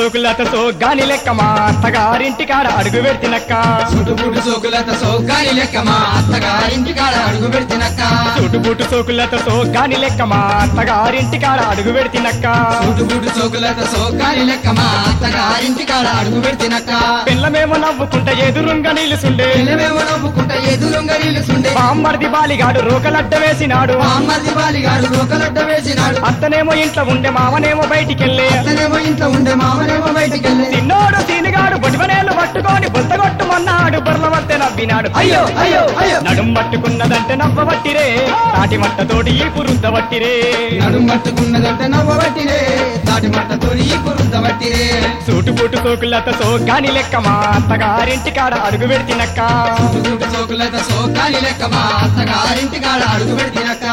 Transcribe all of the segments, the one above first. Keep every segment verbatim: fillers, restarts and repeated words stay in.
సోకులత సోగ్గాని లెక్క మా అత్తగారింటి కాడ అడుగు పెడితినక్క చుట్టుపుట్టు సోకులత సోగ్గాని లెక్క మా అత్తగారింటి కాడ అడుగు పెడితినక్క చుట్టుపుట్టు సోకులత సోగ్గాని లెక్క మా అత్తగారింటి కాడ అడుగు పెడితినక్క చుట్టుపుట్టు సోకులత సోగ్గాని లెక్క మా అత్తగారింటి కాడ అడుగు పెడితినక్క పిల్లమేమో నవ్వుకుంటే ఎదురుంగా నిలుసుండే పిల్లమేమో నవ్వుకుంట ఎదురుంగ నిలుసుండే బామ్మర్ది బాలిగాడు రోకలడ్డ వేసినాడు బామ్మర్ది బాలిగాడు రోకలడ్డ వేసినాడు అత్తనేమో ఇంట్లో ఉండే మామనేమో బయటికెళ్ళి అతనేమో ఇంట్లో ఉండే మామనేమో బయటికెళ్ళి చిన్నోడు సీనిగాడు బొటివనేలు పట్టుకొని బొత్తగొట్టుమన్నాడు బొర్లవత్తే నవ్వినాడు అయ్యో అయ్యో అయ్యో నడుం పట్టుకున్నదంటే నవ్వబట్టిరే తాటి మట్టతోటి ఈ పురుద్ద వట్టిరే నడుం పట్టుకున్నదంటే నవ్వబట్టిరే తాటి మట్టతో ఈ పురుద్దబట్టిరే సూటుపూటు సోకులత సోగ్గాని లెక్క మా అత్తగారింటి కాడ అడుగు పెడితినక్క చుట్టుపుట్టు సోకులత సోగ్గాని లెక్క మా అత్తగారింటి కాడ అడుగు పెడితినక్క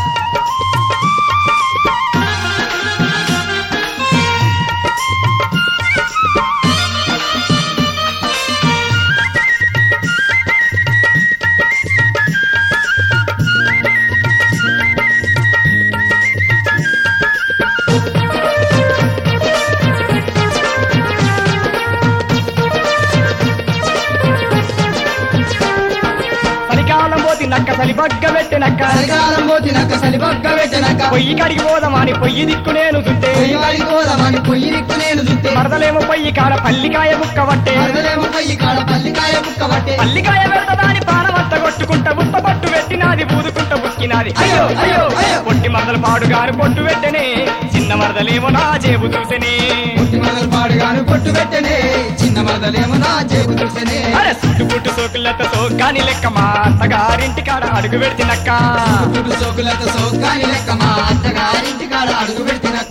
చలికాలం పోతినక్క చలిబగ్గ పెట్టినక్క చలికాలం పోతినక్క చలిపక్క పెట్టినక్క పొయ్యి కడిగి పోదామని పొయ్యి దిక్కు నేను చుట్టే పొయ్యి వాడికి పోదామని పొయ్యి దిక్కు నేను చుట్టే మరదలేమో పొయ్యి కాడ పల్లికాయ ముక్క పట్టే మరదలేమో పొయ్యి కాడ పల్లికాయ బుక్క పట్టే పల్లికాయ పెడతదాని పానమంత కొట్టుకుంట ఉత్త పట్టు పెట్టినాది బూదుకుంట బుక్కినాది అయ్యో అయ్యో అయ్యో పొట్టి మరదలు పాడుగాను పొట్టు పెట్టనే చిన్న మరదలేమో నా జేబు చూసెనే పుట్టి మొదలు పాడుగాను పొట్టు పెట్టనే చిన్న మరదలేమో నా జేబు చూసెనే అరే సుట్టుపుట్టు సోకులత సోగ్గాని లెక్క మా అత్తగారింటి కాడ అడుగు పెడితినక్క పుట్టు సోకులత సోగ్గాని లెక్క మా అత్తగారింటి కాడ అడుగు పెడితినక్క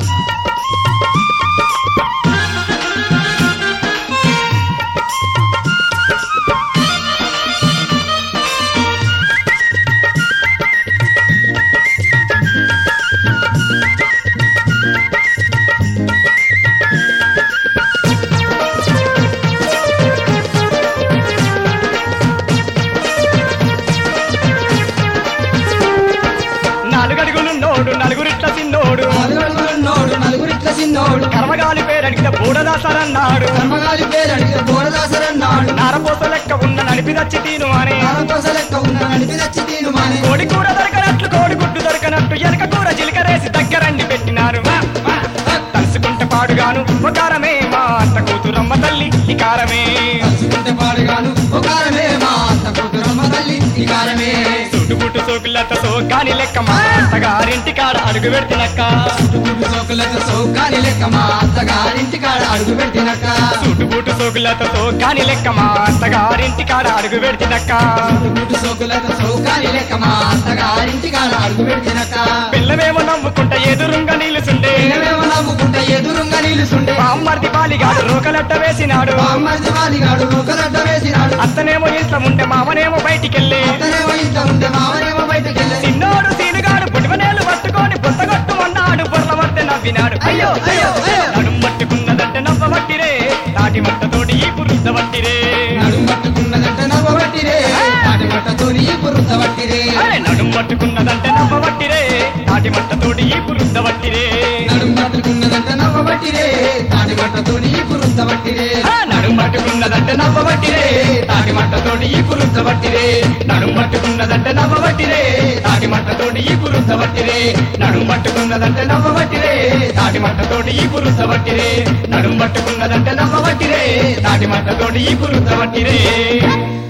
నాలుగడుగులు నోడు నలుగురిట్ల చిన్నోడు నలుగురున్నోడు నలుగురిట్ల చిన్నోడు కర్మగాలి పేరడిగితే బూడదాసరన్నాడు కర్మగాలి పేరు అడిగితే బోరదాసరన్నాడు నారపోస లెక్క ఉన్న నడిపిదచ్చి తీను అని నారకోస లెక్క ఉన్న నడిపి తెచ్చి తీను మాని కోడి కూర దొరకనట్లు కోడి గుడ్డు దొరకనట్టు ఎనక కూర జీలకరేసి దగ్గరండి పెట్టినారు తలుసుకుంటే పాడుగాను ఒకారమే మా అత్త కూతురమ్మ తల్లి ఈ కారమే తలుచుకుంటే పాడుగాను ఒకారమే మా అత్త కూతురమ్మ తల్లి ఈ కారమే చుట్టుపుట్టు సోకులత సోగ్గాని లెక్క మా అత్తగారింటి కాడ అడుగు పెడితినక్క చుట్టుపుట్టు సోకులతో సోగ్గాని లెక్క మా అత్తగారింటి కాడ అడుగు పెట్టినక్క చుట్టుపుట్టు సోకులత సోగ్గాని లెక్క మా అత్తగారింటి కాడ అడుగు పెడితినక్క చుట్టుపుట్టు సోకులతో సోగ్గాని లెక్క మా అత్తగారింటి కాడ అడుగు పెట్టినక్క పిల్లమేమో నవ్వుకుంటా ఎదురుంగా నిలుసుండే పిల్లమేమో నవ్వుకుంటే ఎదురుంగా నిలుసుండే బామ్మర్ది బాలిగాడు రోకలట్ట వేసినాడు బామ్మర్ది వాలిగాడు రొక్కలడ్డ వేసినాడు అత్తనేమో ఇంట్లో ఉండే మామనేమో బయటికెళ్ళి అతనేమో ఇంట్లో ఉంటే మామనేమో బయటకెళ్ళి చిన్నోడు సీనుగాడు పుట్టుమనేలు పట్టుకొని బుత్తగొట్టుమన్నాడు బొర్లవర్తె నవ్వినాడు అయ్యో అయ్యో అయ్యో నడుం పట్టుకున్నదంటే నవ్వబట్టిరే తాటి మట్టతోటి ఈ పురుద్ద వట్టిరే నడుం పట్టుకున్నదంటే నవ్వబట్టిరే తాటి మట్టతో నీ పురుద్దబట్టిరే అరే నడుం పట్టుకున్నదంటే నవ్వబట్టిరే తాటి మట్టతోటి ఈ పురుద్ద వట్టిరే నడుం పట్టుకున్నదంటే నవ్వబట్టిరే తాటి మట్టతో నీ పురుద్దబట్టిరే ఆ, నడుం పట్టుకున్నదంటే నవ్వబట్టిరే తాటి మట్టతోటి ఈ పురుద్ద వట్టిరే నడుం పట్టుకున్నదంటే నవ్వబట్టిరే తాటి మట్టతోటి ఈ పురుద్ద వట్టిరే నడుం పట్టుకున్నదంటే నవ్వబట్టిరే తాటి మట్టతోటి ఈ పురుద్ద వట్టిరే నడుం పట్టుకున్నదంటే నవ్వబట్టిరే తాటి మట్టతోటి ఈ పురుద్ద వట్టిరే